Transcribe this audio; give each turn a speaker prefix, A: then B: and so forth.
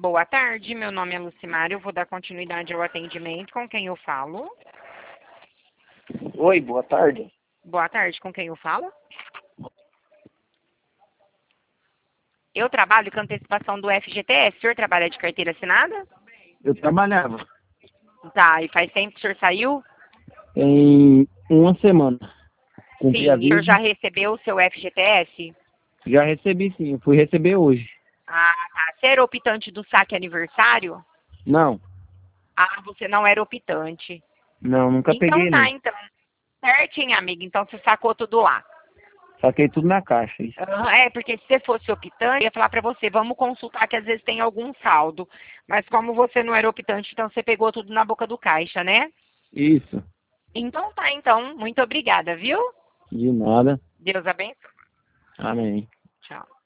A: Boa tarde, meu nome é Lucimar, eu vou dar continuidade ao atendimento. Com quem eu falo?
B: Oi, boa tarde.
A: Boa tarde, com quem eu falo? Eu trabalho com antecipação do FGTS. O senhor trabalha de carteira assinada?
B: Eu trabalhava
A: Tá, e faz tempo que o senhor saiu?
B: em uma semana. Cumpri
A: Sim, e o senhor
B: aviso.
A: já recebeu o seu FGTS?
B: Já recebi sim, eu fui receber hoje.
A: Ah, tá. Você era optante do saque aniversário?
B: Não,
A: Ah, você não era optante.
B: não, nunca
A: Então
B: peguei
A: tá,
B: não.
A: então. Certinho, amiga. Então você sacou tudo lá.
B: Saquei tudo na caixa. Isso.
A: É, porque se você fosse optante, eu ia falar pra você, vamos consultar que às vezes tem algum saldo. Mas como você não era optante, então você pegou tudo na boca do caixa, né?
B: Isso.
A: Então tá, então. Muito obrigada, viu?
B: De nada.
A: Deus abençoe.
B: Amém.
A: Tchau.